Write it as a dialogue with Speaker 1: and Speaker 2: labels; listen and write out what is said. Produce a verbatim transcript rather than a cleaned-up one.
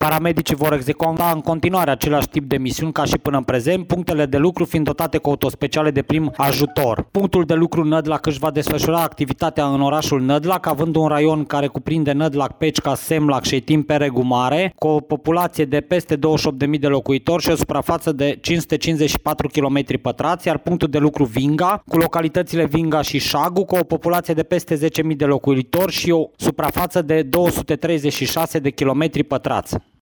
Speaker 1: Paramedicii vor executa în continuare același tip de misiuni ca și până în prezent, punctele de lucru fiind dotate cu autospeciale de prim ajutor. Punctul de lucru Nădlac își va desfășura activitatea în orașul Nădlac, având un raion care cuprinde Nădlac, Pecica, Semlac și Etim Peregu Mare, cu o populație de peste douăzeci și opt de mii de locuitori și o suprafață de cinci sute cincizeci și patru kilometri pătrați, iar punctul de lucru Vinga, cu localitățile Vinga și Șagu, cu o populație de peste zece mii de locuitori și o suprafață de două sute treizeci și șase de kilometri pătrați.